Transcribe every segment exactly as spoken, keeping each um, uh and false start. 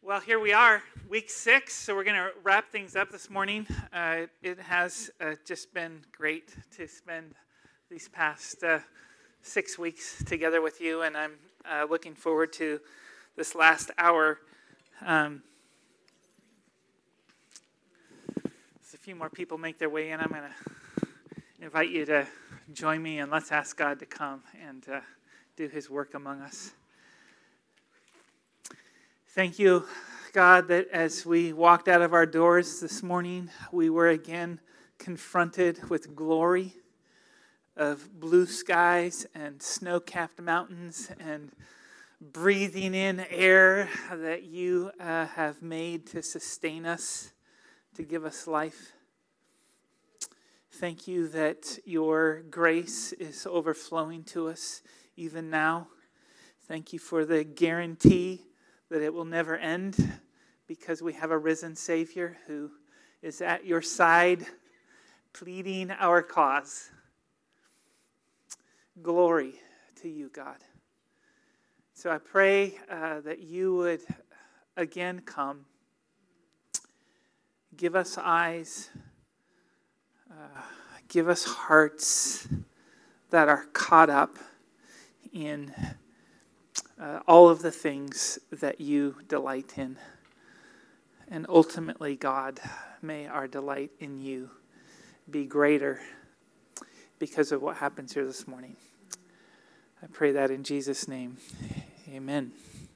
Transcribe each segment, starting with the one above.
Well, here we are, week six, so we're going to wrap things up this morning. Uh, it has uh, just been great to spend these past uh, six weeks together with you, and I'm uh, looking forward to this last hour. Um, as a few more people make their way in, I'm going to invite you to join me, and let's ask God to come and uh, do his work among us. Thank you, God, that as we walked out of our doors this morning, we were again confronted with glory of blue skies and snow-capped mountains and breathing in air that you uh, have made to sustain us, to give us life. Thank you that your grace is overflowing to us even now. Thank you for the guarantee that it will never end because we have a risen Savior who is at your side pleading our cause. Glory to you, God. So I pray uh, that you would again come. Give us eyes. Uh, give us hearts that are caught up in Uh, all of the things that you delight in. And ultimately, God, may our delight in you be greater because of what happens here this morning. I pray that in Jesus' name. Amen.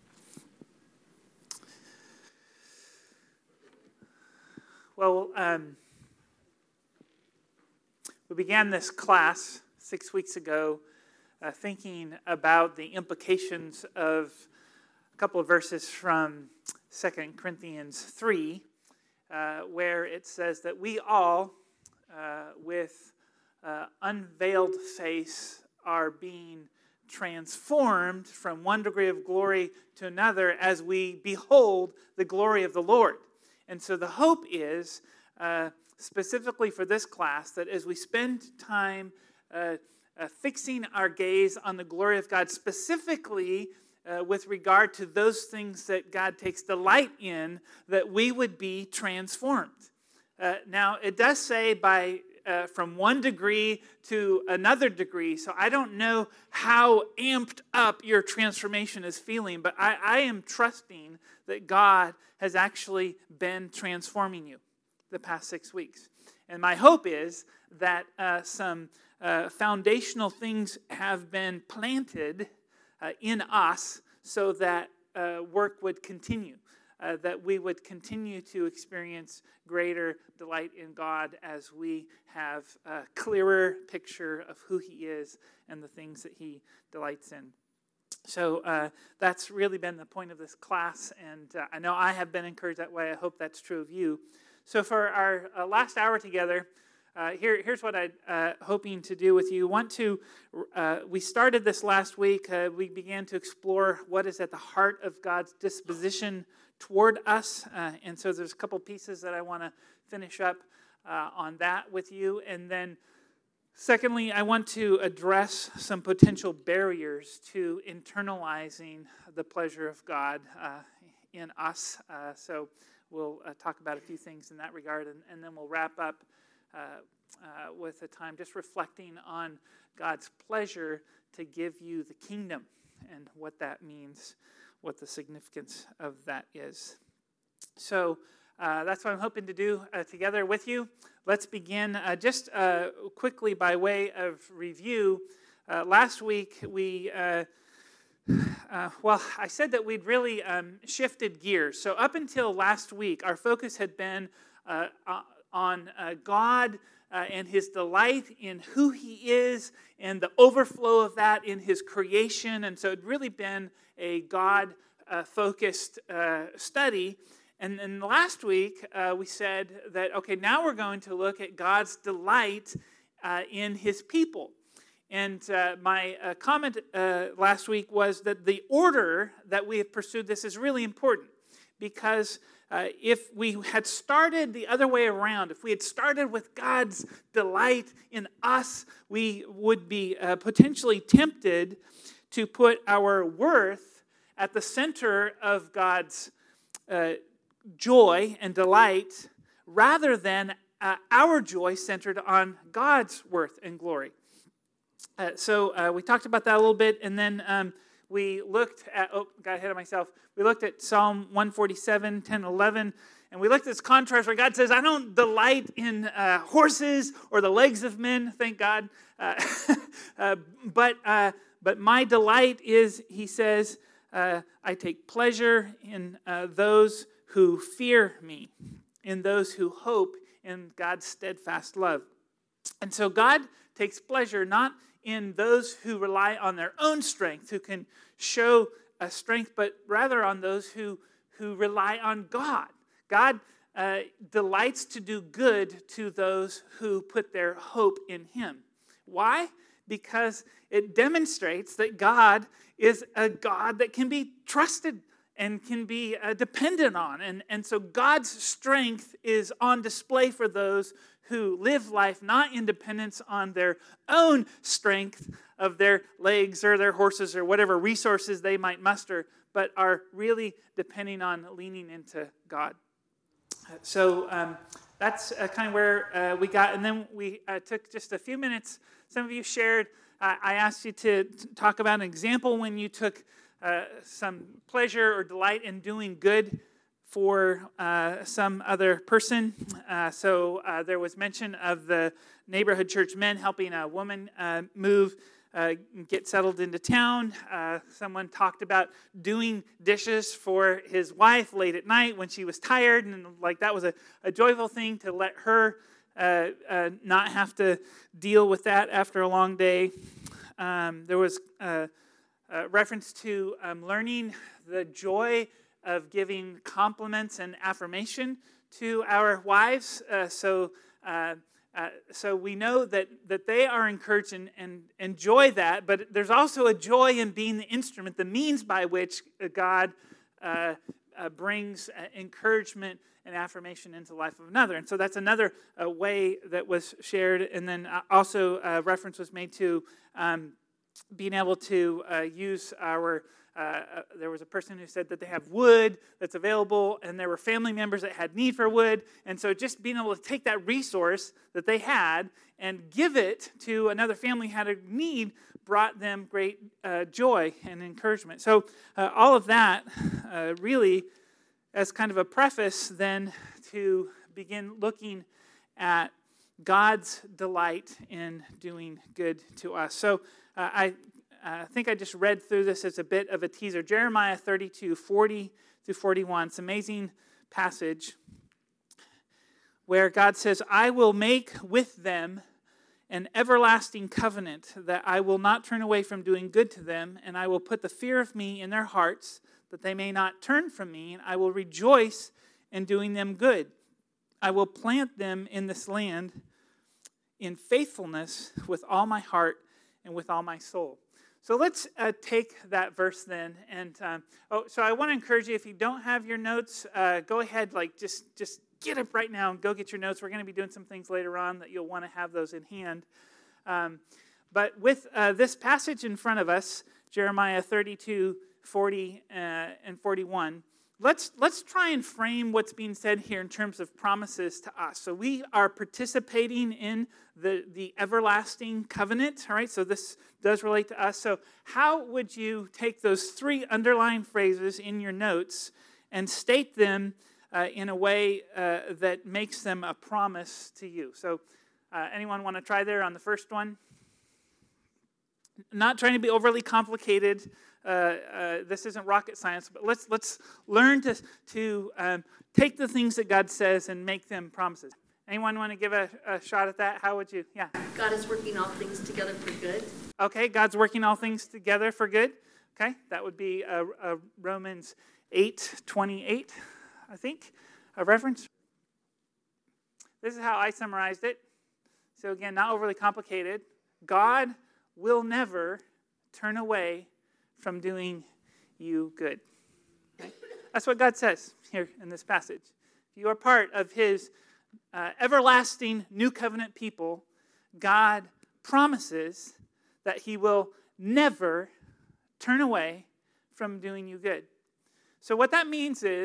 Well, um, we began this class six weeks ago Uh, thinking about the implications of a couple of verses from Second Corinthians three, uh, where it says that we all, uh, with uh, unveiled face, are being transformed from one degree of glory to another as we behold the glory of the Lord. And so the hope is, uh, specifically for this class, that as we spend time uh, Uh, fixing our gaze on the glory of God, specifically uh, with regard to those things that God takes delight in, that we would be transformed. Uh, now, it does say by uh, from one degree to another degree, so I don't know how amped up your transformation is feeling, but I, I am trusting that God has actually been transforming you the past six weeks. And my hope is that uh, some Uh, foundational things have been planted uh, in us so that uh, work would continue, uh, that we would continue to experience greater delight in God as we have a clearer picture of who he is and the things that he delights in. So uh, that's really been the point of this class, and uh, I know I have been encouraged that way. I hope that's true of you. So for our uh, last hour together, Uh, here, here's what I'm uh, hoping to do with you. Want to? Uh, we started this last week. Uh, we began to explore what is at the heart of God's disposition toward us, uh, and so there's a couple pieces that I want to finish up uh, on that with you. And then, secondly, I want to address some potential barriers to internalizing the pleasure of God uh, in us. Uh, so we'll uh, talk about a few things in that regard, and, and then we'll wrap up Uh, uh, with a time just reflecting on God's pleasure to give you the kingdom and what that means, what the significance of that is. So uh, that's what I'm hoping to do uh, together with you. Let's begin uh, just uh, quickly by way of review. Uh, last week we, uh, uh, well, I said that we'd really um, shifted gears. So up until last week, our focus had been uh, uh, on uh, God uh, and his delight in who he is and the overflow of that in his creation. And so it'd really been a God-focused uh, uh, study. And then last week uh, we said that, okay, now we're going to look at God's delight uh, in his people. And uh, my uh, comment uh, last week was that the order that we have pursued this is really important because Uh, if we had started the other way around, if we had started with God's delight in us, we would be uh, potentially tempted to put our worth at the center of God's uh, joy and delight rather than uh, our joy centered on God's worth and glory. Uh, so uh, we talked about that a little bit, and then um, we looked at, oh, got ahead of myself. We looked at Psalm one forty-seven, ten, eleven, and we looked at this contrast where God says, I don't delight in uh, horses or the legs of men, thank God, uh, uh, but, uh, but my delight is, he says, uh, I take pleasure in uh, those who fear me, in those who hope in God's steadfast love. And so God takes pleasure not in those who rely on their own strength, who can show a strength, but rather on those who, who rely on God. God uh, delights to do good to those who put their hope in him. Why? Because it demonstrates that God is a God that can be trusted and can be uh, dependent on. And, and so God's strength is on display for those who live life not in dependence on their own strength of their legs or their horses or whatever resources they might muster, but are really depending on leaning into God. So um, that's uh, kind of where uh, we got. And then we uh, took just a few minutes. Some of you shared, uh, I asked you to talk about an example when you took uh, some pleasure or delight in doing good for uh, some other person. Uh, so uh, there was mention of the neighborhood church men helping a woman uh, move, uh, get settled into town. Uh, someone talked about doing dishes for his wife late at night when she was tired, and like that was a, a joyful thing to let her uh, uh, not have to deal with that after a long day. Um, there was a, a reference to um, learning the joy of giving compliments and affirmation to our wives. Uh, so uh, uh, so we know that, that they are encouraged and, and enjoy that, but there's also a joy in being the instrument, the means by which God uh, uh, brings uh, encouragement and affirmation into the life of another. And so that's another uh, way that was shared. And then uh, also uh, reference was made to um, being able to uh, use our Uh, uh, there was a person who said that they have wood that's available, and there were family members that had need for wood. And so just being able to take that resource that they had and give it to another family who had a need brought them great uh, joy and encouragement. So uh, all of that uh, really as kind of a preface then to begin looking at God's delight in doing good to us. So uh, I Uh, I think I just read through this as a bit of a teaser. Jeremiah thirty-two, forty through forty-one. It's an amazing passage where God says, I will make with them an everlasting covenant, that I will not turn away from doing good to them, and I will put the fear of me in their hearts, that they may not turn from me, and I will rejoice in doing them good. I will plant them in this land in faithfulness with all my heart and with all my soul. So let's uh, take that verse then, and um, oh, so I want to encourage you, if you don't have your notes, uh, go ahead, like just just get up right now and go get your notes. We're going to be doing some things later on that you'll want to have those in hand. Um, but with uh, this passage in front of us, Jeremiah thirty-two, forty, uh, and forty-one, let's let's try and frame what's being said here in terms of promises to us. So we are participating in the, the everlasting covenant, all right? So this does relate to us. So how would you take those three underlying phrases in your notes and state them uh, in a way uh, that makes them a promise to you? So uh, anyone want to try there on the first one? Not trying to be overly complicated. Uh, uh, this isn't rocket science, but let's let's learn to to um, take the things that God says and make them promises. Anyone want to give a, a shot at that? How would you? Yeah. God is working all things together for good. Okay, God's working all things together for good. Okay, that would be uh, uh, Romans eight twenty-eight, I think, a reference. This is how I summarized it. So again, not overly complicated. God will never turn away from doing you good. Okay? That's what God says here in this passage. If you are part of his uh, everlasting new covenant people, God promises that he will never turn away from doing you good. So what that means is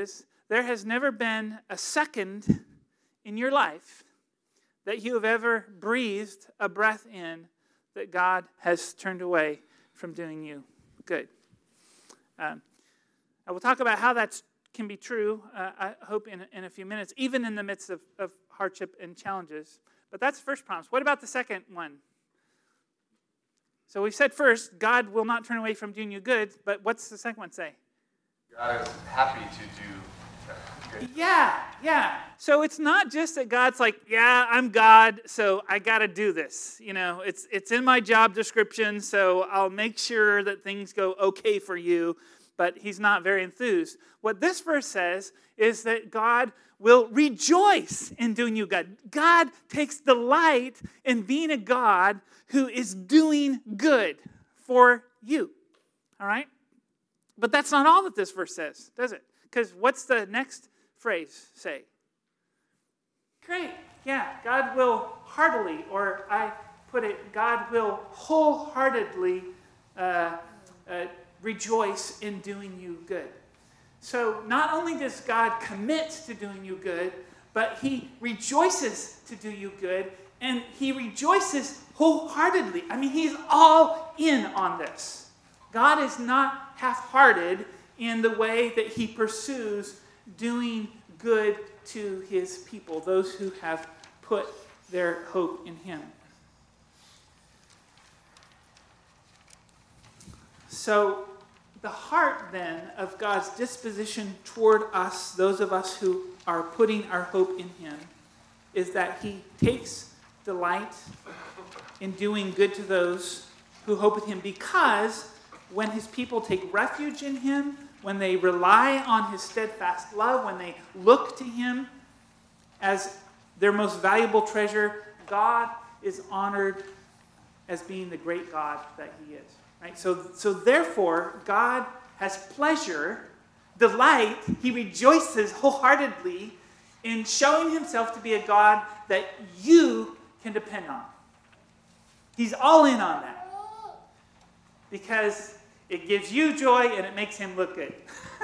there has never been a second in your life that you have ever breathed a breath in that God has turned away from doing you good. Um, I will talk about how that can be true, uh, I hope, in, in a few minutes, even in the midst of, of hardship and challenges. But that's the first promise. What about the second one? So we said first, God will not turn away from doing you good, but what's the second one say? God is happy to do good. Yeah, yeah. So it's not just that God's like, yeah, I'm God, so I got to do this. You know, it's it's in my job description, so I'll make sure that things go okay for you, but he's not very enthused. What this verse says is that God will rejoice in doing you good. God takes delight in being a God who is doing good for you. All right? But that's not all that this verse says, does it? Because what's the next phrase say? Great. Yeah, God will heartily, or I put it, God will wholeheartedly uh, uh, rejoice in doing you good. So not only does God commit to doing you good, but he rejoices to do you good, and he rejoices wholeheartedly. I mean, he's all in on this. God is not half-hearted in the way that he pursues doing good to his people, those who have put their hope in him. So the heart, then, of God's disposition toward us, those of us who are putting our hope in him, is that he takes delight in doing good to those who hope in him, because when his people take refuge in him, when they rely on his steadfast love, when they look to him as their most valuable treasure, God is honored as being the great God that he is. Right? So, so therefore, God has pleasure, delight, he rejoices wholeheartedly in showing himself to be a God that you can depend on. He's all in on that. Because it gives you joy and it makes him look good.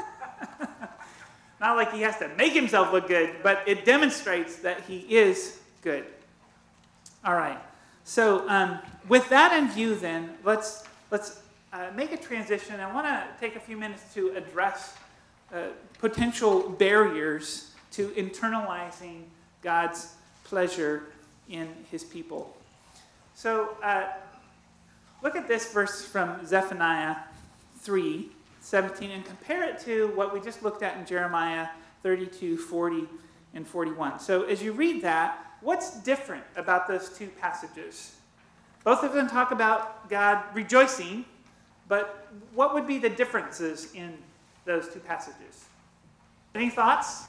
Not like he has to make himself look good, but it demonstrates that he is good. All right. So um, with that in view, then, let's let's uh, make a transition. I want to take a few minutes to address uh, potential barriers to internalizing God's pleasure in his people. So uh, look at this verse from Zephaniah three seventeen and compare it to what we just looked at in Jeremiah thirty-two, forty, and forty-one. So as you read that, what's different about those two passages? Both of them talk about God rejoicing, but what would be the differences in those two passages? Any thoughts?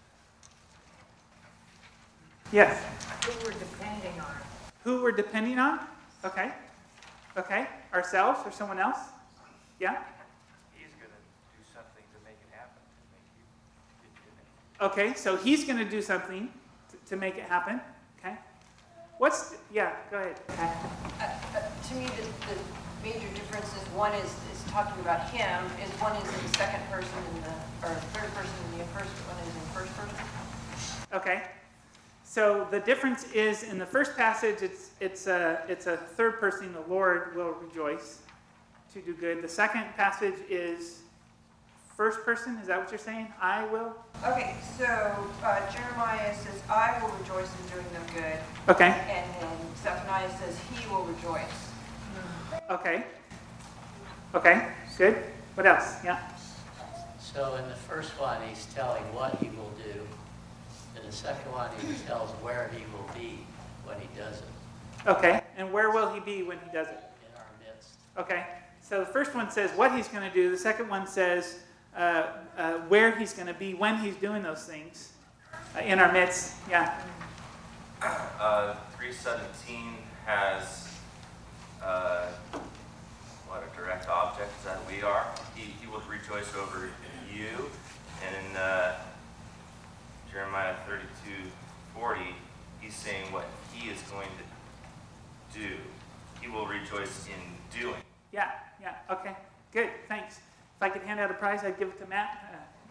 Yes? Who we're depending on. Who we're depending on? Okay. Okay. Ourselves or someone else? Yeah? He's going to do something to make it happen, to make you get you in it. Okay, so he's going to do something to, to make it happen. Okay. What's, the, yeah, go ahead. Okay. Uh, uh, to me, the, the major difference is one is, is talking about him, is one is in the second person, in the, or third person in the first one is in first person. Okay. So the difference is in the first passage, it's it's a it's a third person. The Lord will rejoice to do good. The second passage is first person. Is that what you're saying? I will. Okay, so uh, Jeremiah says, "I will rejoice in doing them good." Okay. And then Zephaniah says, "He will rejoice." Okay. Okay. Good. What else? Yeah. So in the first one, he's telling what he will do. In the second one, he tells where he will be when he does it. Okay. And where will he be when he does it? In our midst. Okay. So the first one says what he's going to do. The second one says uh, uh, where he's going to be when he's doing those things uh, in our midst. Yeah. Uh, three seventeen has uh, what a direct object that we are. He, he will rejoice over you. And in uh, Jeremiah thirty-two forty, he's saying what he is going to do. He will rejoice in doing. Yeah, yeah, okay, good, thanks. If I could hand out a prize, I'd give it to Matt. Uh,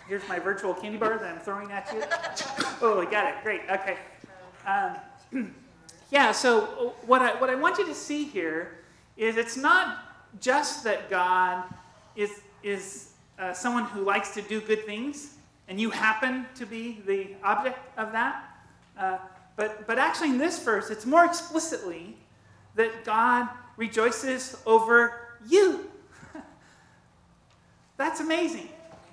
Here's my virtual candy bar that I'm throwing at you. Oh, I got it. Great. Okay. Um, yeah, so what I, what I want you to see here is it's not just that God is, is uh, someone who likes to do good things, and you happen to be the object of that. Uh, but, but actually in this verse, it's more explicitly that God rejoices over you. That's amazing.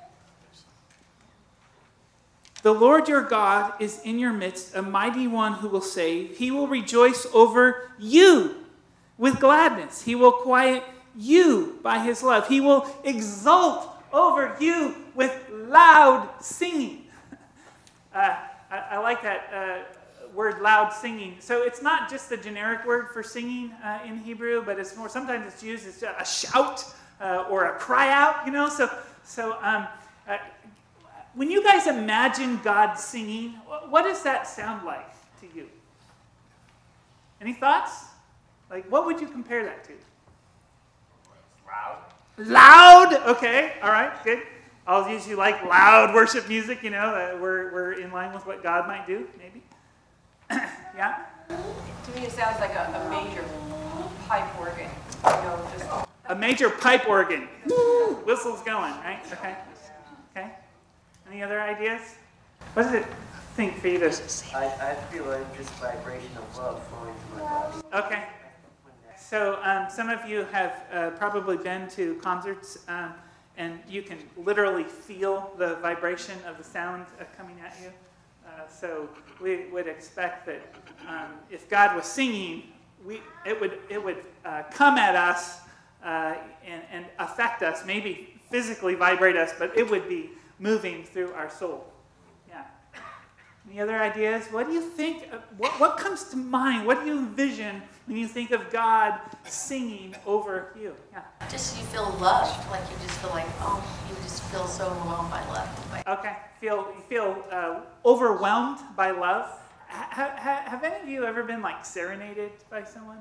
The Lord your God is in your midst, a mighty one who will save. He will rejoice over you with gladness. He will quiet you by his love. He will exult over you with loud singing. Uh, I, I like that uh, word, loud singing. So it's not just the generic word for singing uh, in Hebrew, but it's more, sometimes it's used as a shout uh, or a cry out, you know. So, so um, uh, when you guys imagine God singing, what does that sound like to you? Any thoughts? Like, what would you compare that to? Loud. Loud? Okay, all right, good. I'll use you like loud worship music, you know, uh, we're, we're in line with what God might do, maybe. Yeah? To me, it sounds like a, a major pipe organ, you know, just... A major pipe organ. Whistle's going, right? Okay. Okay. Any other ideas? What does it think for you to... I, I feel like this vibration of love flowing through my body. Okay. So um, some of you have uh, probably been to concerts, um, and you can literally feel the vibration of the sound uh, coming at you. Uh, so we would expect that um, if God was singing, we it would it would uh, come at us uh, and, and affect us, maybe physically vibrate us, but it would be moving through our soul. Yeah. Any other ideas? What do you think? Of, what, what comes to mind? What do you envision when you think of God singing over you? Yeah. Just you feel loved, like you just feel like, oh, you just feel so overwhelmed by love. Like, Okay. Feel you feel uh, overwhelmed by love. Ha, ha, have any of you ever been like serenaded by someone?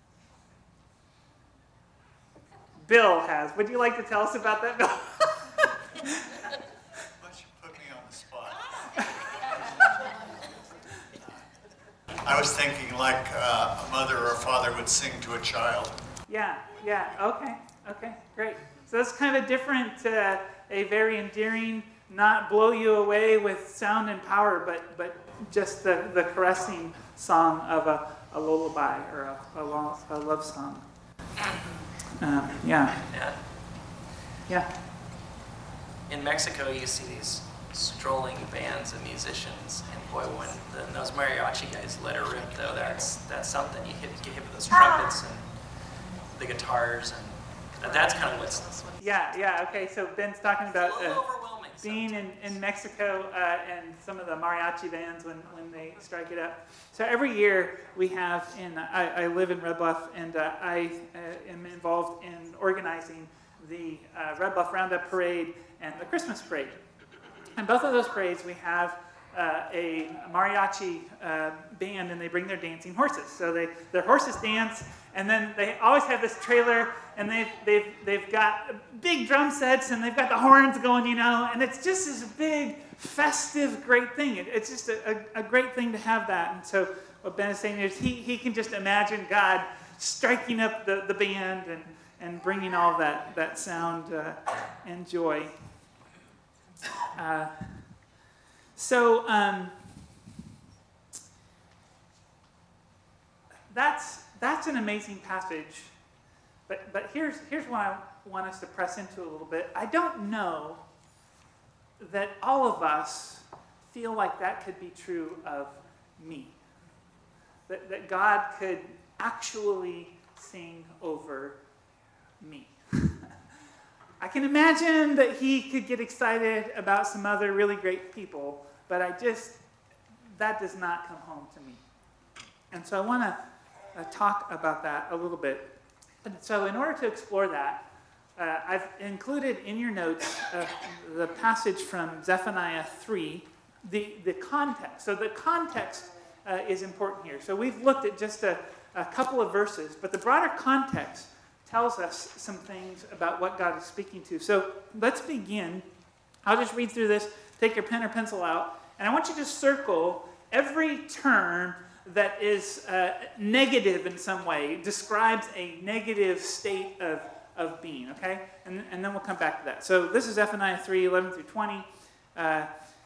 Bill has. Would you like to tell us about that, Bill? Why don't you put me on the spot? I was thinking like uh, a mother or a father would sing to a child. Yeah, yeah, okay, okay, great. So that's kind of different, uh, a very endearing, not blow you away with sound and power, but but just the, the caressing song of a, a lullaby or a, a, lo- a love song. Um, yeah, Yeah. yeah, In Mexico, you see these strolling bands of musicians, and boy, when the, those mariachi guys let her rip, though, that's that's something. You hit, get hit with those trumpets and the guitars, and that's kind of what's yeah, yeah, okay, so Ben's talking a about little uh, overwhelming. being in, in Mexico uh, and some of the mariachi bands when, when they strike it up. So every year we have, in I, I live in Red Bluff, and uh, I uh, am involved in organizing the uh, Red Bluff Roundup Parade and the Christmas Parade. And both of those parades we have uh, a mariachi uh, band, and they bring their dancing horses. So they their horses dance, and then they always have this trailer, and they've they've they've got big drum sets, and they've got the horns going, you know, and it's just this big festive, great thing. It, it's just a, a, a great thing to have that. And so what Ben is saying is he he can just imagine God striking up the, the band and and bringing all that that sound uh, and joy. Uh, so um, that's that's an amazing passage, but but here's here's what I want us to press into a little bit. I don't know that all of us feel like that could be true of me. That that God could actually sing over me. I can imagine that he could get excited about some other really great people, but I just, that does not come home to me. And so I want to uh, talk about that a little bit. And so in order to explore that, uh, I've included in your notes uh, the passage from Zephaniah three, the, the context. So the context uh, is important here. So we've looked at just a, a couple of verses, but the broader context tells us some things about what God is speaking to. So let's begin I'll just read through this. Take your pen or pencil out. And I want you to circle every term that is uh, negative in some way, describes a negative state of, of being, okay? And, and then we'll come back to that. So this is Zephaniah three, eleven through twenty, uh,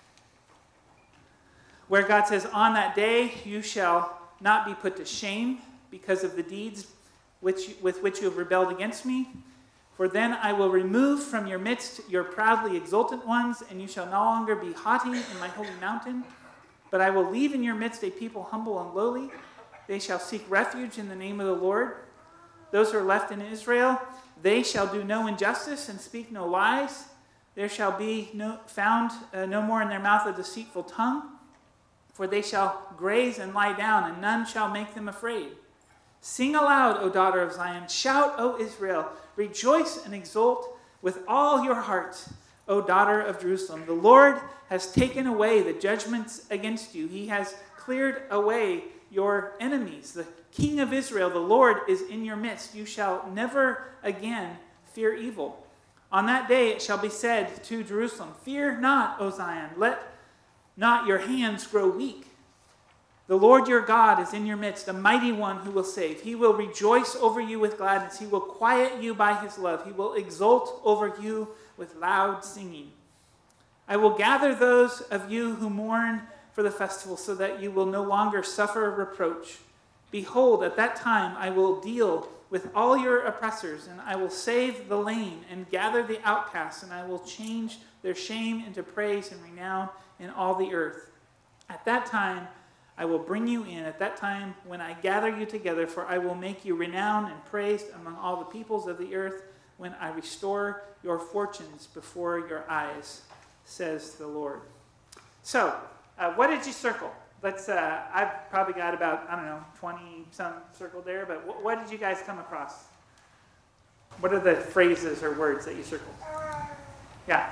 where God says, on that day you shall not be put to shame because of the deeds which, with which you have rebelled against me. For then I will remove from your midst your proudly exultant ones, and you shall no longer be haughty in my holy mountain. But I will leave in your midst a people humble and lowly. They shall seek refuge in the name of the Lord. Those who are left in Israel, they shall do no injustice and speak no lies. There shall be no, found uh, no more in their mouth a deceitful tongue. For they shall graze and lie down, and none shall make them afraid. Sing aloud, O daughter of Zion. Shout, O Israel. Rejoice and exult with all your heart, O daughter of Jerusalem. The Lord has taken away the judgments against you. He has cleared away your enemies. The King of Israel, the Lord, is in your midst. You shall never again fear evil. On that day it shall be said to Jerusalem, fear not, O Zion. Let not your hands grow weak. The Lord your God is in your midst, a mighty one who will save. He will rejoice over you with gladness. He will quiet you by his love. He will exult over you with loud singing. I will gather those of you who mourn for the festival so that you will no longer suffer reproach. Behold, at that time I will deal with all your oppressors, and I will save the lame and gather the outcasts, and I will change their shame into praise and renown in all the earth. At that time I will bring you in, at that time when I gather you together, for I will make you renowned and praised among all the peoples of the earth, when I restore your fortunes before your eyes, says the Lord. So, uh, what did you circle? Let's. Uh, I've probably got about, I don't know, twenty-some circled there, but w- what did you guys come across? What are the phrases or words that you circled? Yeah.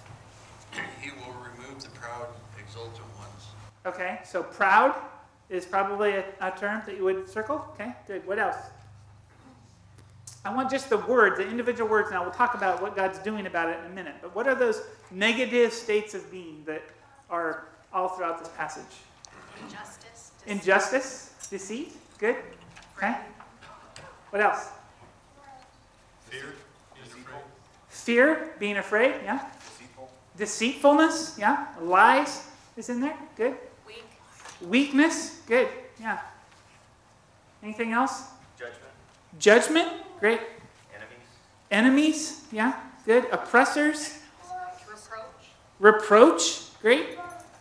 He will remove the proud, exultant ones. Okay, so proud is probably a, a term that you would circle. Okay, good. What else? I want just the words, the individual words. Now we'll talk about what God's doing about it in a minute. But what are those negative states of being that are all throughout this passage? Injustice. Injustice, deceit. Good. Okay. What else? Fear, being afraid. Fear, being afraid. Yeah. Deceitful. Deceitfulness. Yeah. Lies is in there. Good. Weak. Weakness. Good. Yeah. Anything else? Judgment. Judgment. Great. Enemies. Enemies. Yeah. Good. Oppressors. Reproach. Reproach. Great.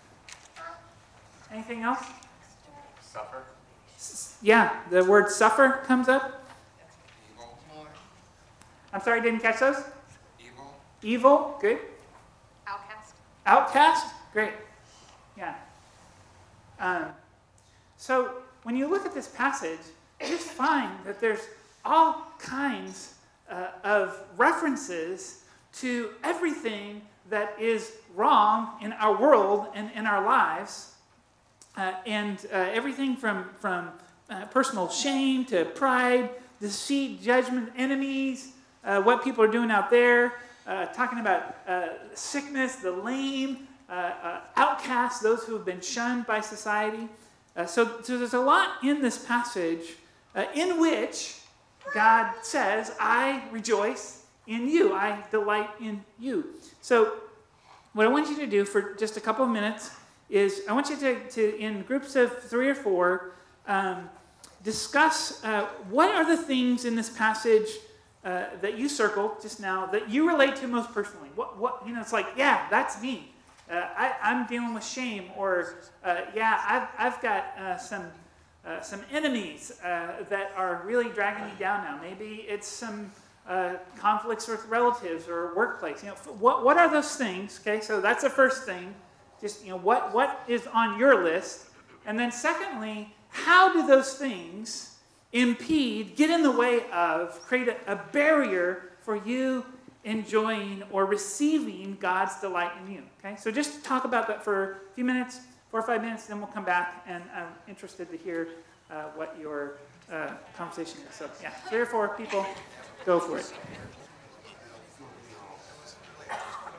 Anything else? Suffer. S- Yeah. The word suffer comes up. Evil. I'm sorry, I didn't catch those. Evil. Evil. Good. Outcast. Outcast. Great. Yeah. Um, so when you look at this passage, you just find that there's all kinds uh, of references to everything that is wrong in our world and in our lives, uh, and uh, everything from from uh, personal shame to pride, deceit, judgment, enemies, uh, what people are doing out there, uh, talking about uh, sickness, the lame, uh, uh, outcasts, those who have been shunned by society. Uh, so, so there's a lot in this passage uh, in which God says, I rejoice in you. I delight in you. So what I want you to do for just a couple of minutes is I want you to, to in groups of three or four, um, discuss uh, what are the things in this passage uh, that you circled just now that you relate to most personally. What, what you know, it's like, yeah, that's me. Uh, I, I'm dealing with shame, or uh, yeah, I've, I've got uh, some uh, some enemies uh, that are really dragging me down now. Maybe it's some uh, conflicts with relatives or workplace. You know, what what are those things? Okay, so that's the first thing. Just you know, what what is on your list, and then secondly, how do those things impede, get in the way of, create a, a barrier for you enjoying or receiving God's delight in you. Okay, so just talk about that for a few minutes, four or five minutes, then we'll come back, and I'm interested to hear uh, what your uh, conversation is. So yeah, three or four people, go for it.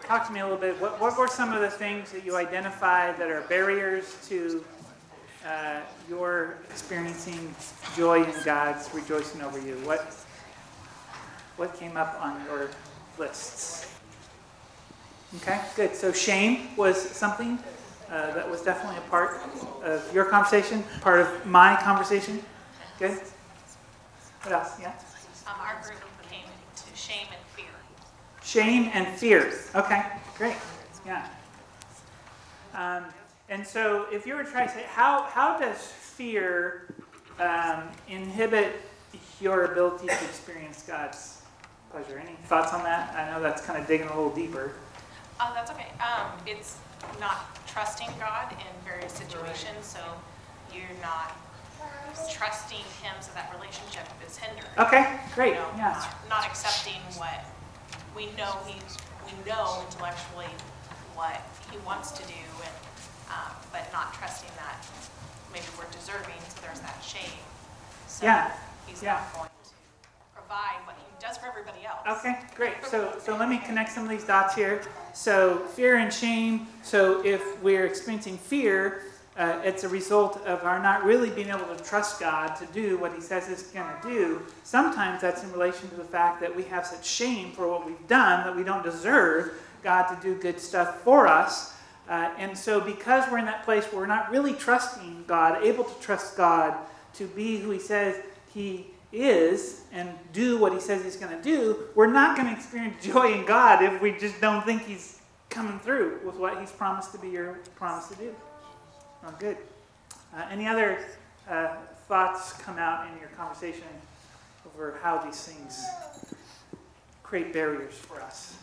talk to me a little bit. What, what were some of the things that you identified that are barriers to uh, your experiencing joy in God's rejoicing over you? What what came up on your lists? Okay, good. So shame was something uh, that was definitely a part of your conversation, part of my conversation. Good. What else? Yeah. Um, our group came to shame and fear. Shame and fear. Okay, great. Yeah. Um, and so if you were trying to say, how, how does fear um, inhibit your ability to experience God's pleasure? Any thoughts on that? I know that's kind of digging a little deeper. Oh, that's okay. Um, it's not trusting God in various situations, so you're not trusting Him, so that relationship is hindered. Okay, great. You know, Yeah. not, not accepting what we know He, we know intellectually what He wants to do, and um, but not trusting that maybe we're deserving. So there's that shame. So Yeah. He's Yeah. not going to provide what He does for everybody else. Okay, great. So so let me connect some of these dots here. So fear and shame. So if we're experiencing fear, uh, it's a result of our not really being able to trust God to do what He says He's going to do. Sometimes that's in relation to the fact that we have such shame for what we've done that we don't deserve God to do good stuff for us. Uh, and so because we're in that place where we're not really trusting God, able to trust God to be who He says He is and do what He says He's going to do, we're not going to experience joy in God if we just don't think He's coming through with what He's promised to be or promised to do. Oh, good. Uh, any other uh, thoughts come out in your conversation over how these things create barriers for us?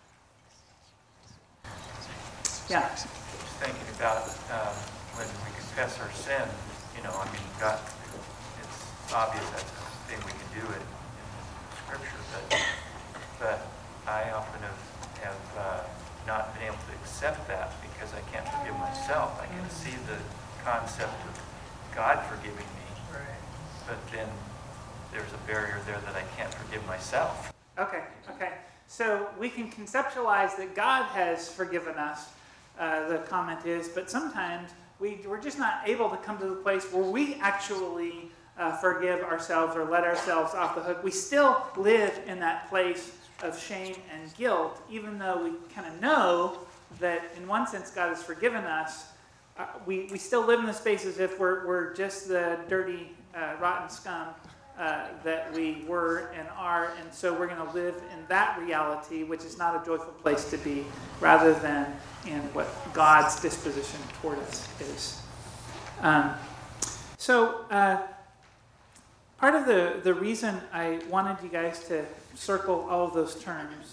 Yeah. Just thinking about um, when we confess our sin, you know, I mean, God, it's obvious that's a thing we can do it in Scripture, but but I often have, have uh, not been able to accept that because I can't forgive myself. I can see the concept of God forgiving me, but then there's a barrier there that I can't forgive myself. Okay, okay. So we can conceptualize that God has forgiven us, uh, the comment is, but sometimes we, we're just not able to come to the place where we actually uh, forgive ourselves or let ourselves off the hook. We still live in that place of shame and guilt, even though we kind of know that in one sense God has forgiven us. Uh, we, we still live in the space as if we're, we're just the dirty, uh, rotten scum uh, that we were and are, and so we're going to live in that reality, which is not a joyful place to be, rather than in what God's disposition toward us is. Um, so uh, part of the, the reason I wanted you guys to circle all of those terms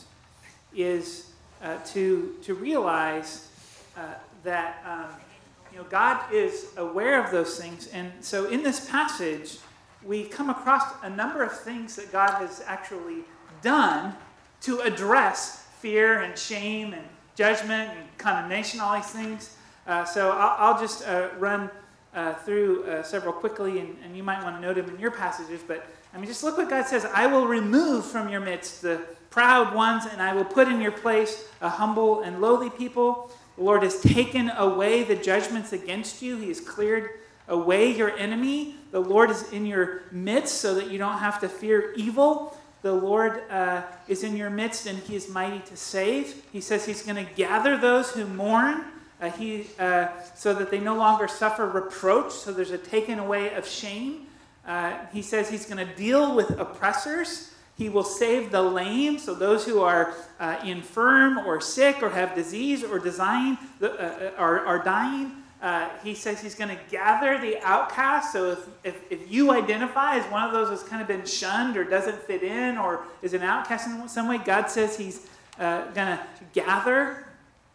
is uh, to, to realize uh, that um, you know, God is aware of those things. And so in this passage, we come across a number of things that God has actually done to address fear and shame and judgment and condemnation, all these things. Uh, so I'll, I'll just uh, run uh, through uh, several quickly, and, and you might want to note them in your passages. But I mean, just look what God says. I will remove from your midst the proud ones, and I will put in your place a humble and lowly people. The Lord has taken away the judgments against you. He has cleared away your enemy. The Lord is in your midst so that you don't have to fear evil. The Lord uh, is in your midst and He is mighty to save. He says He's going to gather those who mourn uh, he, uh, so that they no longer suffer reproach. So there's a taking away of shame. Uh, he says He's going to deal with oppressors. He will save the lame, so those who are uh, infirm or sick or have disease or design, uh, are, are dying. Uh, he says He's going to gather the outcast. So if, if, if you identify as one of those that's kind of been shunned or doesn't fit in or is an outcast in some way, God says He's uh, going to gather.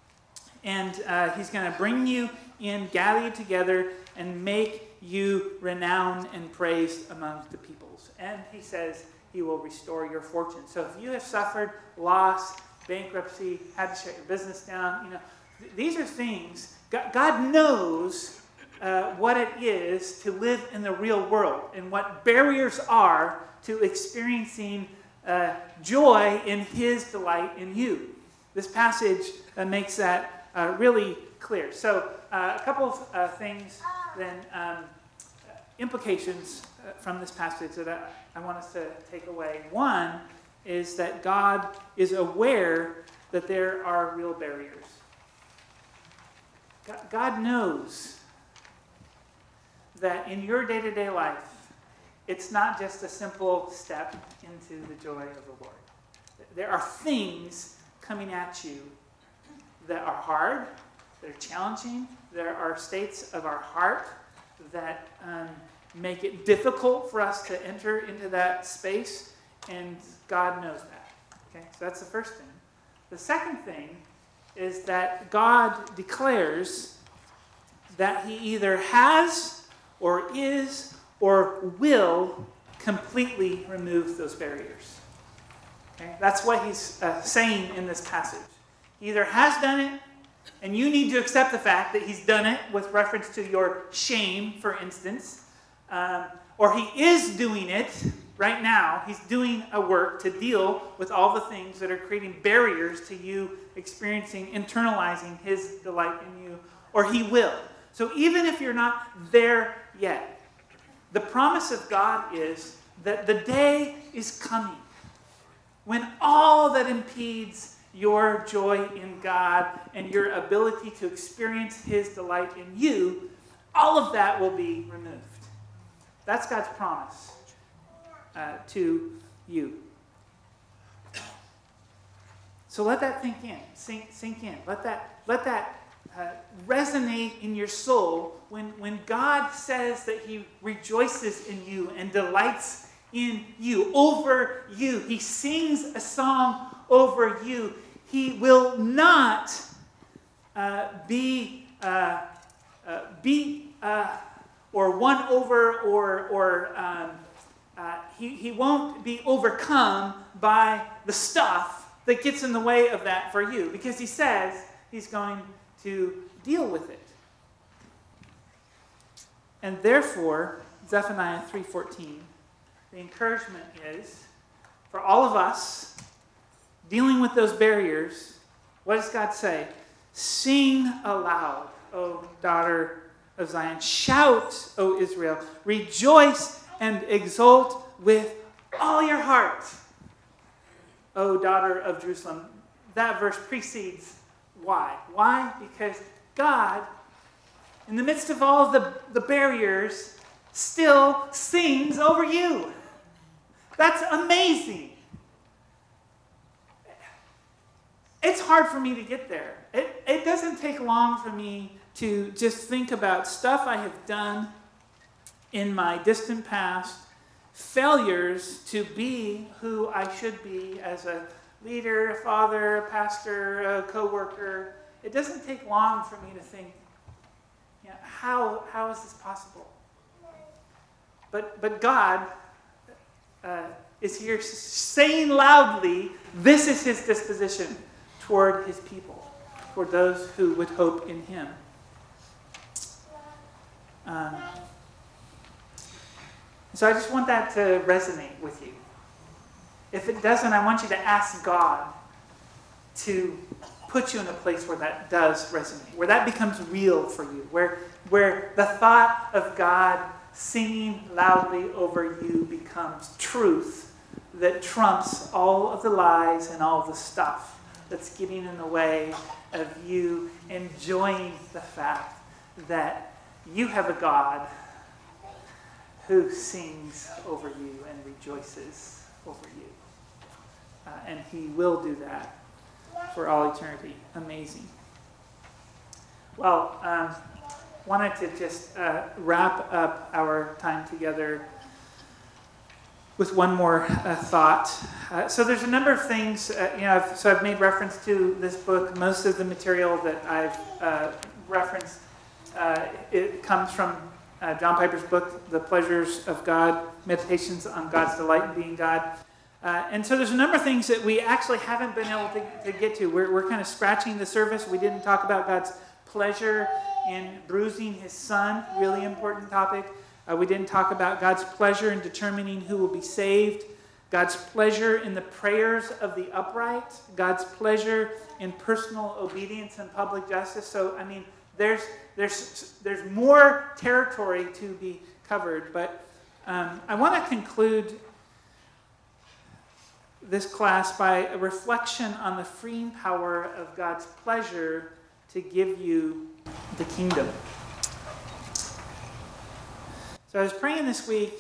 And uh, He's going to bring you in, gather you together, and make you renowned and praised among the peoples. And He says He will restore your fortune. So if you have suffered loss, bankruptcy, had to shut your business down, you know, th- these are things, God, God knows uh, what it is to live in the real world and what barriers are to experiencing uh, joy in His delight in you. This passage uh, makes that uh, really clear. So uh, a couple of uh, things then, um, implications uh, from this passage that I, I want us to take away. One is that God is aware that there are real barriers. God, God knows that in your day-to-day life, it's not just a simple step into the joy of the Lord. There are things coming at you that are hard, that are challenging. There are states of our heart that um, make it difficult for us to enter into that space, and God knows that. Okay, so that's the first thing. The second thing is that God declares that he either has or is or will completely remove those barriers. Okay? That's what he's uh, saying in this passage. He either has done it, and you need to accept the fact that he's done it with reference to your shame, for instance, um, or he is doing it right now. He's doing a work to deal with all the things that are creating barriers to you experiencing, internalizing his delight in you, or he will. So even if you're not there yet, the promise of God is that the day is coming when all that impedes your joy in God and your ability to experience his delight in you, all of that will be removed. That's God's promise uh, to you. So let that sink in. Sink, sink in. Let that, let that uh, resonate in your soul when, when God says that he rejoices in you and delights in you, over you. He sings a song over you. He will not uh, be uh, uh, beat uh, or won over, or, or um, uh, he, he won't be overcome by the stuff that gets in the way of that for you, because he says he's going to deal with it. And therefore, Zephaniah three fourteen, the encouragement is for all of us dealing with those barriers. What does God say? Sing aloud, O daughter of Zion. Shout, O Israel. Rejoice and exult with all your heart, O daughter of Jerusalem. That verse precedes why. Why? Because God, in the midst of all the, the barriers, still sings over you. That's amazing. It's hard for me to get there. It, it doesn't take long for me to just think about stuff I have done in my distant past, failures to be who I should be as a leader, a father, a pastor, a co-worker. It doesn't take long for me to think, you know, how, how is this possible? But, but God uh, is here saying loudly, this is his disposition toward his people, toward those who would hope in him. Um, so I just want that to resonate with you. If it doesn't, I want you to ask God to put you in a place where that does resonate, where that becomes real for you, where, where the thought of God singing loudly over you becomes truth that trumps all of the lies and all of the stuff that's getting in the way of you enjoying the fact that you have a God who sings over you and rejoices over you. Uh, and he will do that for all eternity. Amazing. Well, um, wanted to just uh, wrap up our time together with one more uh, thought. Uh, so there's a number of things, uh, you know, I've, so I've made reference to this book. Most of the material that I've uh, referenced, uh, it comes from uh, John Piper's book, The Pleasures of God, Meditations on God's Delight in Being God. Uh, and so there's a number of things that we actually haven't been able to, to get to. We're, we're kind of scratching the surface. We didn't talk about God's pleasure in bruising his son, really important topic. Uh, we didn't talk about God's pleasure in determining who will be saved. God's pleasure in the prayers of the upright, God's pleasure in personal obedience and public justice. So, I mean, there's there's there's more territory to be covered, but um, I want to conclude this class by a reflection on the freeing power of God's pleasure to give you the kingdom. So I was praying this week,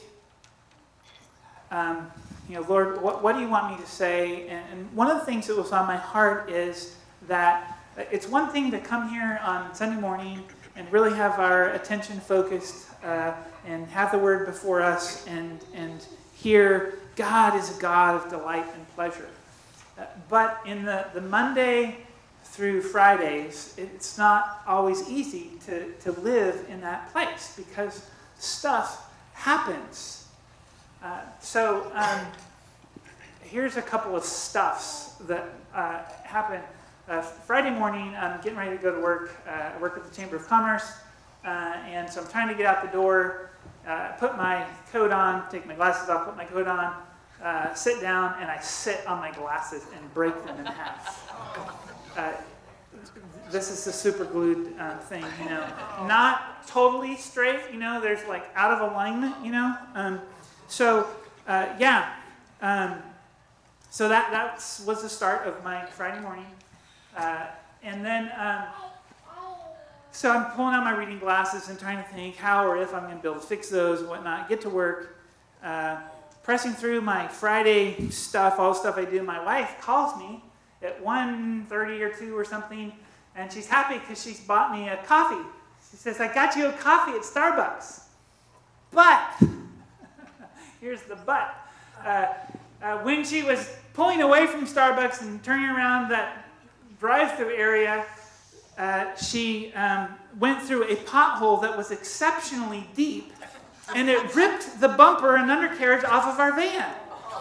um, you know, Lord, what, what do you want me to say? And, and one of the things that was on my heart is that it's one thing to come here on Sunday morning and really have our attention focused uh, and have the word before us and, and hear God is a God of delight and pleasure. Uh, but in the, the Monday through Fridays, it's not always easy to, to live in that place because stuff happens. Uh, so um, here's a couple of stuffs that uh, happen. Uh, Friday morning, I'm getting ready to go to work. Uh, I work at the Chamber of Commerce, uh, and so I'm trying to get out the door, uh, put my coat on, take my glasses off, put my coat on, uh, sit down, and I sit on my glasses and break them in half. Uh, this is the super glued uh, thing, you know. Not totally straight, you know. There's like out of alignment, you know. Um, so, uh, yeah. Um, so that that was the start of my Friday morning. Uh, and then, um, so I'm pulling out my reading glasses and trying to think how or if I'm going to be able to fix those and whatnot. Get to work, uh, pressing through my Friday stuff, all the stuff I do. My wife calls me at one thirty or two or something, and she's happy because she's bought me a coffee. She says, I got you a coffee at Starbucks. But, here's the but. Uh, uh, when she was pulling away from Starbucks and turning around that drive-through area, uh, she um, went through a pothole that was exceptionally deep, and it ripped the bumper and undercarriage off of our van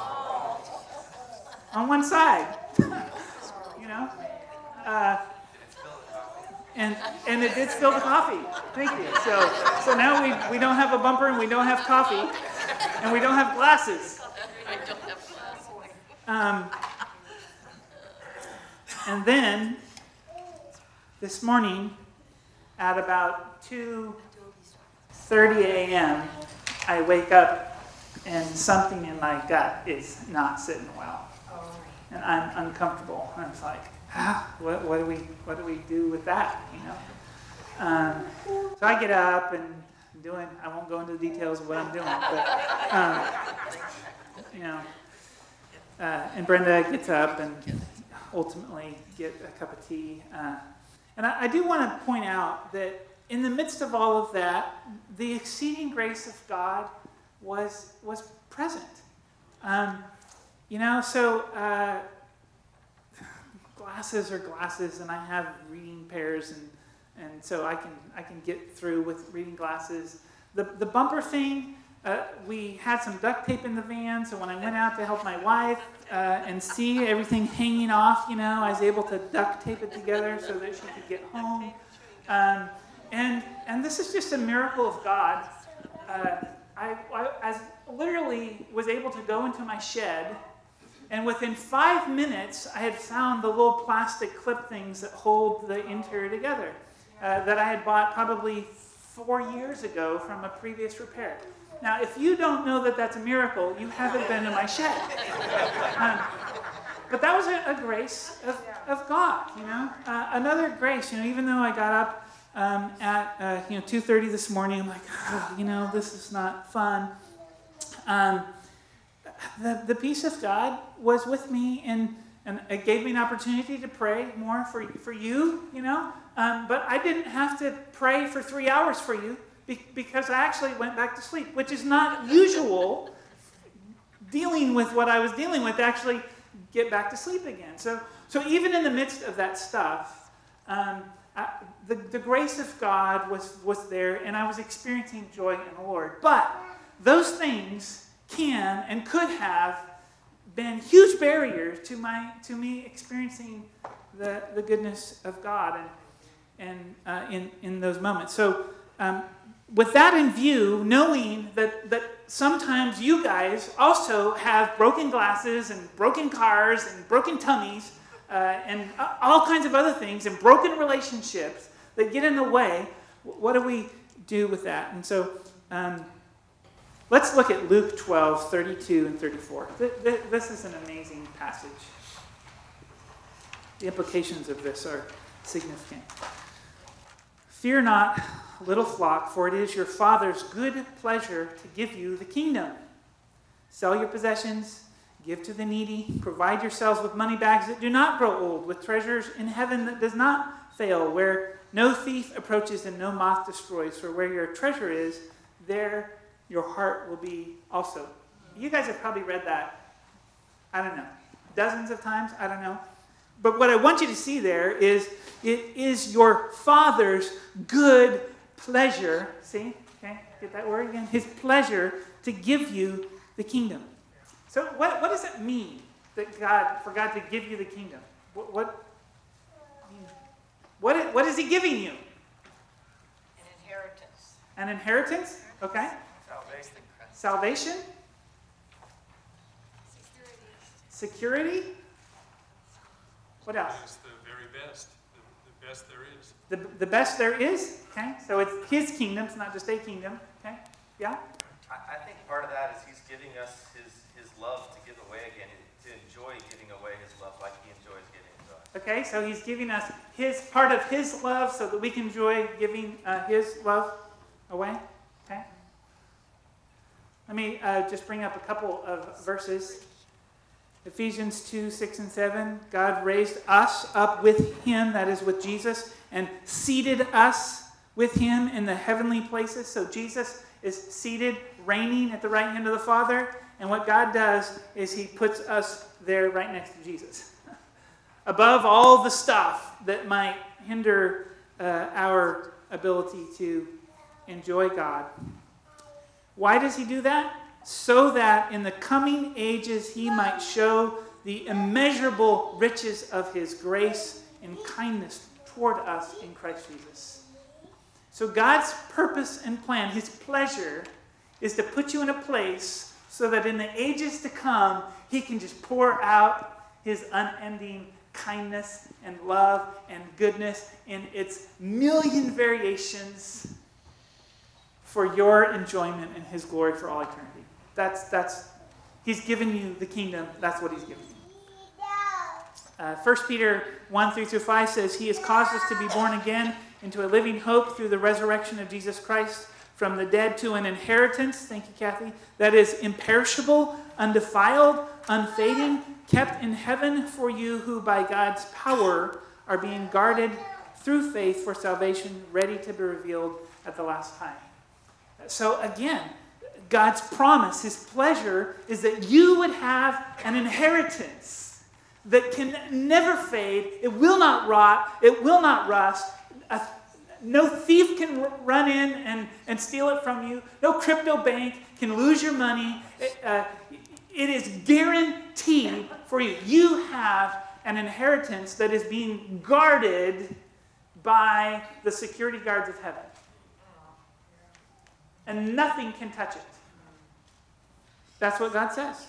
on one side. You know, uh, and and it did spill the coffee. Thank you. So so now we we don't have a bumper and we don't have coffee, and we don't have glasses. I don't have glasses. Um, And then, this morning, at about two thirty a.m., I wake up and something in my gut is not sitting well. And I'm uncomfortable. And it's like, ah, what, what do we what do we do with that, you know? Um, so I get up and I'm doing, I won't go into the details of what I'm doing, but, um, you know, uh, and Brenda gets up and ultimately get a cup of tea. Uh, and I, I do want to point out that in the midst of all of that, the exceeding grace of God was was present. Um, you know, so uh, glasses are glasses, and I have reading pairs, and and so I can I can get through with reading glasses. The the bumper thing. Uh, we had some duct tape in the van, so when I went out to help my wife uh, and see everything hanging off, you know, I was able to duct tape it together so that she could get home. Um, and and this is just a miracle of God. Uh, I, I as literally was able to go into my shed, and within five minutes, I had found the little plastic clip things that hold the interior together uh, that I had bought probably four years ago from a previous repair. Now, if you don't know that that's a miracle, you haven't been in my shed. Um, but that was a, a grace of, of God, you know. Uh, another grace, you know, even though I got up um, at, uh, you know, two thirty this morning, I'm like, oh, you know, this is not fun. Um, the, the peace of God was with me, and, and it gave me an opportunity to pray more for, for you, you know. Um, but I didn't have to pray for three hours for you. Because I actually went back to sleep, which is not usual dealing with what I was dealing with, to actually get back to sleep again. So so even in the midst of that stuff, um, I, the, the grace of God was, was there, and I was experiencing joy in the Lord. But those things can and could have been huge barriers to my to me experiencing the, the goodness of God and, and uh, in, in those moments. So um, with that in view, knowing that, that sometimes you guys also have broken glasses and broken cars and broken tummies uh, and all kinds of other things and broken relationships that get in the way, what do we do with that? And so um, let's look at Luke twelve, thirty-two and thirty-four. This is an amazing passage. The implications of this are significant. Fear not, little flock, for it is your Father's good pleasure to give you the kingdom. Sell your possessions, give to the needy, provide yourselves with money bags that do not grow old, with treasures in heaven that does not fail, where no thief approaches and no moth destroys. For where your treasure is, there your heart will be also. You guys have probably read that, I don't know, dozens of times, I don't know. But what I want you to see there is, it is your Father's good pleasure, see, okay, get that word again, his pleasure to give you the kingdom. So what, what does it mean that God, for God to give you the kingdom? What, what, what, what is he giving you? An inheritance. An inheritance, okay. Salvation. Salvation. Security. Security. What else? It's the very best, the, the best there is. The, the best there is, okay? So it's his kingdom, it's not just a kingdom, okay? Yeah? I, I think part of that is he's giving us his, his love to give away again, to enjoy giving away his love like he enjoys giving it to us. Okay, so he's giving us his part of his love so that we can enjoy giving uh, his love away, okay? Let me uh, just bring up a couple of verses. Ephesians two, six, and seven. God raised us up with him, that is with Jesus, and seated us with him in the heavenly places. So Jesus is seated, reigning at the right hand of the Father. And what God does is he puts us there right next to Jesus. Above all the stuff that might hinder uh, our ability to enjoy God. Why does he do that? So that in the coming ages he might show the immeasurable riches of his grace and kindness toward us in Christ Jesus. So God's purpose and plan, his pleasure, is to put you in a place so that in the ages to come, he can just pour out his unending kindness and love and goodness in its million variations for your enjoyment and his glory for all eternity. That's, that's, he's given you the kingdom. That's what he's given you. Uh, First Peter one, three through five says, he has caused us to be born again into a living hope through the resurrection of Jesus Christ from the dead to an inheritance, thank you, Kathy, that is imperishable, undefiled, unfading, kept in heaven for you who by God's power are being guarded through faith for salvation, ready to be revealed at the last time. So again, God's promise, his pleasure, is that you would have an inheritance that can never fade. It will not rot. It will not rust. A, no thief can r- run in and, and steal it from you. No crypto bank can lose your money. It, uh, it is guaranteed for you. You have an inheritance that is being guarded by the security guards of heaven. And nothing can touch it. That's what God says.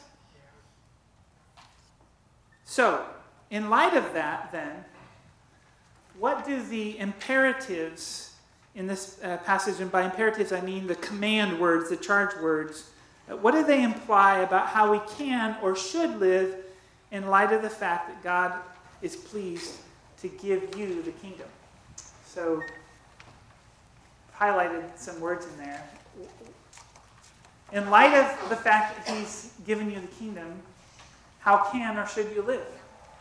So, in light of that, then, what do the imperatives in this uh, passage, and by imperatives I mean the command words, the charge words, uh, what do they imply about how we can or should live in light of the fact that God is pleased to give you the kingdom? So, I've highlighted some words in there. In light of the fact that he's given you the kingdom, how can or should you live?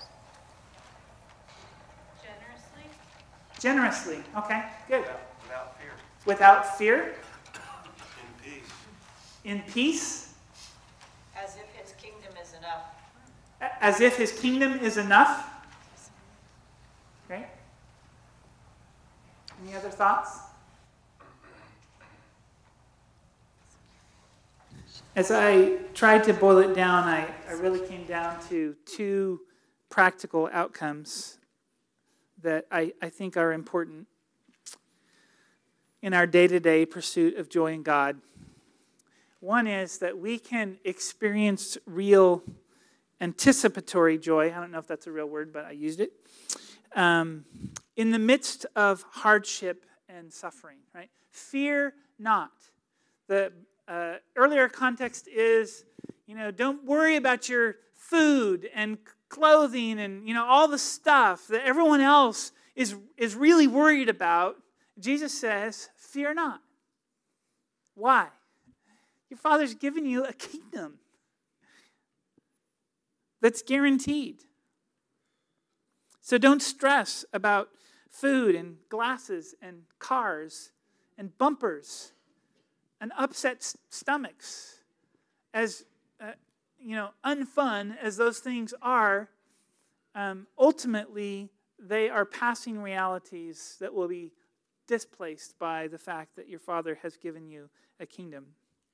Generously. Generously. Okay, good. Without, without fear. Without fear. In peace. In peace. As if his kingdom is enough. As if his kingdom is enough. Okay. Any other thoughts? As I tried to boil it down, I, I really came down to two practical outcomes that I, I think are important. in our day-to-day pursuit of joy in God. One is that we can experience real anticipatory joy. I don't know if that's a real word, but I used it. Um, in the midst of hardship and suffering, right? Fear not. The uh, earlier context is, you know, don't worry about your food and clothing and, you know, all the stuff that everyone else is, is really worried about. Jesus says, fear not. Why? Your Father's given you a kingdom that's guaranteed. So don't stress about food and glasses and cars and bumpers and upset stomachs. As uh, you know, unfun as those things are, um, ultimately they are passing realities that will be displaced by the fact that your Father has given you a kingdom.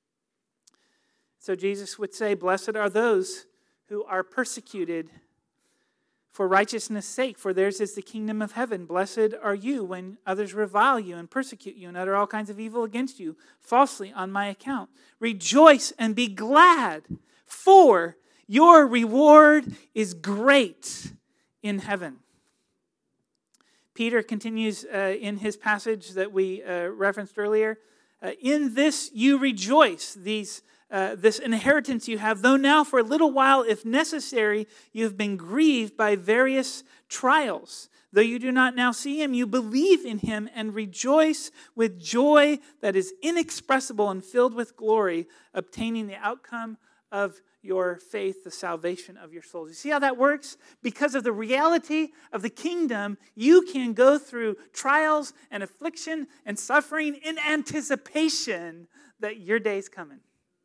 So Jesus would say, blessed are those who are persecuted for righteousness' sake, for theirs is the kingdom of heaven. Blessed are you when others revile you and persecute you and utter all kinds of evil against you falsely on my account. Rejoice and be glad, for your reward is great in heaven. Peter continues uh, in his passage that we uh, referenced earlier. Uh, in this you rejoice, these Uh, this inheritance you have, though now for a little while, if necessary, you have been grieved by various trials. Though you do not now see him, you believe in him and rejoice with joy that is inexpressible and filled with glory, obtaining the outcome of your faith, the salvation of your souls. You see how that works? Because of the reality of the kingdom, you can go through trials and affliction and suffering in anticipation that your day's coming.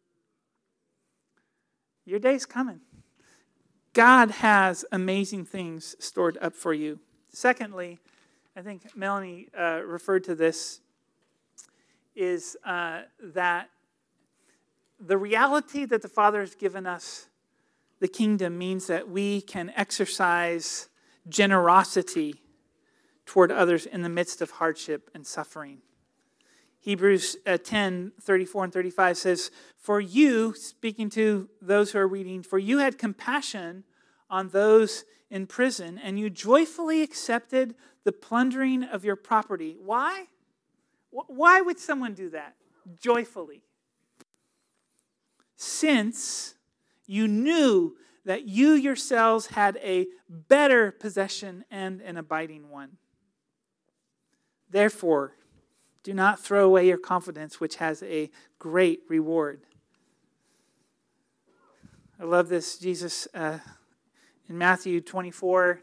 Your day's coming. God has amazing things stored up for you. Secondly, I think Melanie uh, referred to this, is uh, that the reality that the Father has given us, the kingdom, means that we can exercise generosity toward others in the midst of hardship and suffering. Hebrews ten, thirty-four and thirty-five says, for you, speaking to those who are reading, for you had compassion on those in prison, and you joyfully accepted the plundering of your property. Why? Why would someone do that? Joyfully. Since you knew that you yourselves had a better possession and an abiding one. Therefore, do not throw away your confidence, which has a great reward. I love this. Jesus, uh, in Matthew twenty-four,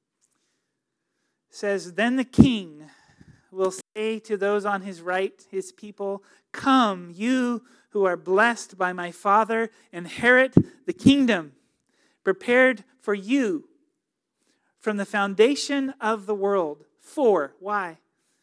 says, then the king will say to those on his right, his people, come, you who are blessed by my Father, inherit the kingdom prepared for you from the foundation of the world. For, why?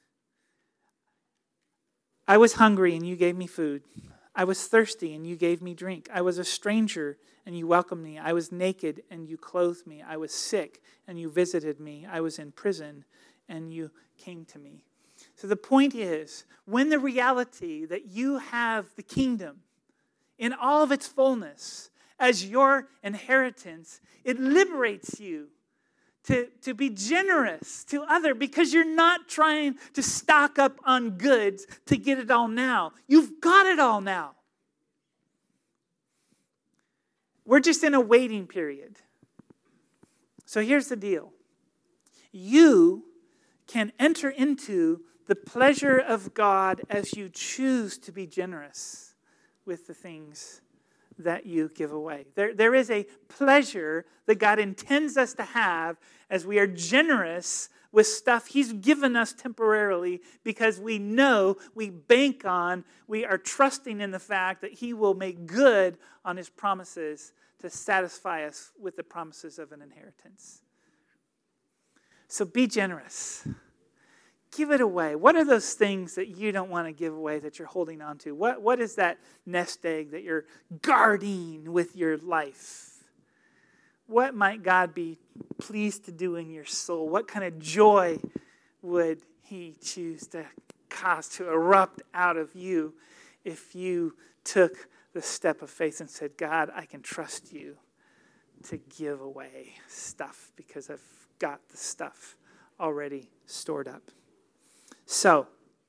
I was hungry and you gave me food. I was thirsty and you gave me drink. I was a stranger and you welcomed me. I was naked and you clothed me. I was sick and you visited me. I was in prison and you came to me. So the point is, when the reality that you have the kingdom in all of its fullness as your inheritance, it liberates you To, to be generous to others, because you're not trying to stock up on goods to get it all now. You've got it all now. We're just in a waiting period. So here's the deal. You can enter into the pleasure of God as you choose to be generous with the things that you give away. There, there is a pleasure that God intends us to have as we are generous with stuff He's given us temporarily, because we know, we bank on, we are trusting in the fact that He will make good on His promises to satisfy us with the promises of an inheritance. So be generous. Give it away. What are those things that you don't want to give away that you're holding on to? What, what is that nest egg that you're guarding with your life? What might God be pleased to do in your soul? What kind of joy would He choose to cause to erupt out of you if you took the step of faith and said, God, I can trust you to give away stuff because I've got the stuff already stored up. So,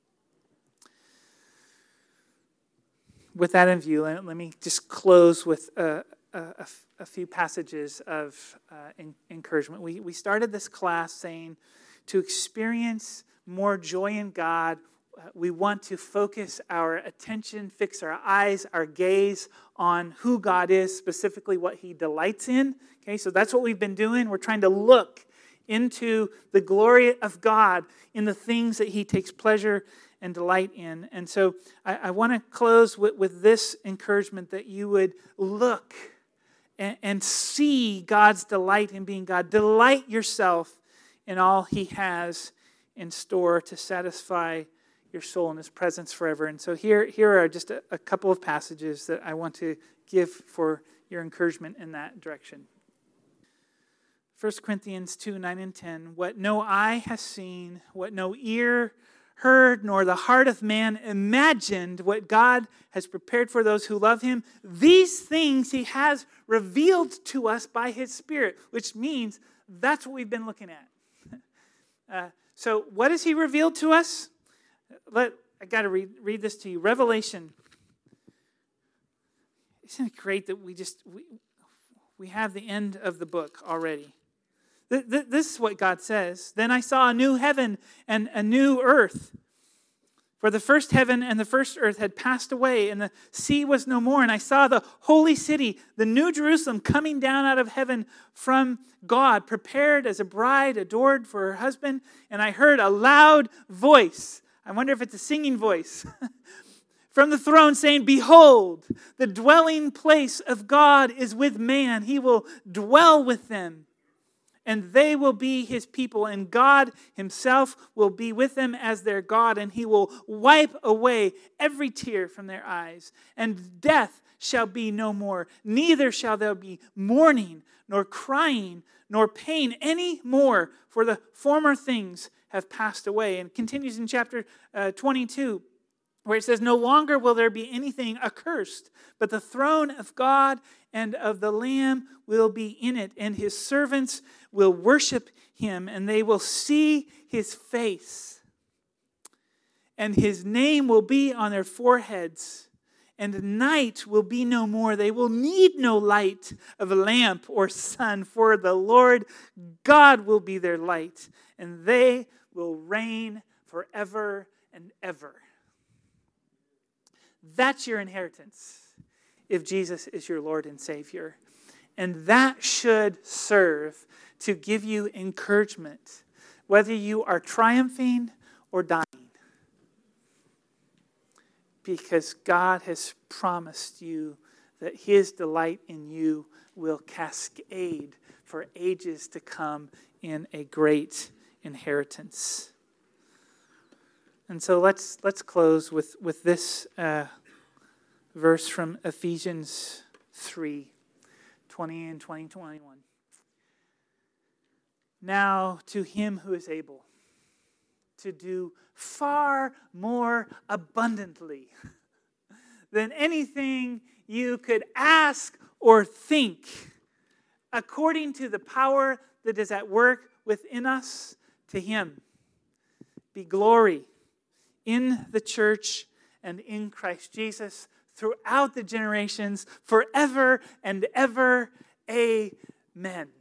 with that in view, let me just close with a, a, a few passages of uh, in, encouragement. We, we started this class saying to experience more joy in God, we want to focus our attention, fix our eyes, our gaze on who God is, specifically what he delights in. Okay, so that's what we've been doing. We're trying to look into the glory of God in the things that he takes pleasure and delight in. And so I, I want to close with, with this encouragement that you would look and, and see God's delight in being God. Delight yourself in all he has in store to satisfy your soul in his presence forever. And so here, here are just a, a couple of passages that I want to give for your encouragement in that direction. First Corinthians two, nine and ten. What no eye has seen, what no ear heard, nor the heart of man imagined, what God has prepared for those who love him, these things he has revealed to us by his Spirit, which means that's what we've been looking at. Uh, so what has he revealed to us? Let I got to read, read this to you. Revelation. Isn't it great that we just, we, we have the end of the book already? Th- th- this is what God says. Then I saw a new heaven and a new earth. For the first heaven and the first earth had passed away, and the sea was no more. And I saw the holy city, the new Jerusalem, coming down out of heaven from God, prepared as a bride adored for her husband. And I heard a loud voice. I wonder if it's a singing voice. From the throne saying, behold, the dwelling place of God is with man. He will dwell with them, and they will be his people, and God himself will be with them as their God, and he will wipe away every tear from their eyes. And death shall be no more, neither shall there be mourning, nor crying, nor pain any more, for the former things have passed away. And continues in chapter uh, twenty-two, where it says, no longer will there be anything accursed, but the throne of God and of the Lamb will be in it, and his servants will worship him, and they will see his face, and his name will be on their foreheads, and night will be no more. They will need no light of a lamp or sun, for the Lord God will be their light, and they will reign forever and ever. That's your inheritance if Jesus is your Lord and Savior. And that should serve to give you encouragement, whether you are triumphing or dying. Because God has promised you that his delight in you will cascade for ages to come in a great inheritance. And so let's let's close with, with this uh, verse from Ephesians three, twenty and twenty, twenty-one. Now to him who is able to do far more abundantly than anything you could ask or think, according to the power that is at work within us, to him be glory in the church and in Christ Jesus throughout the generations, forever and ever. Amen.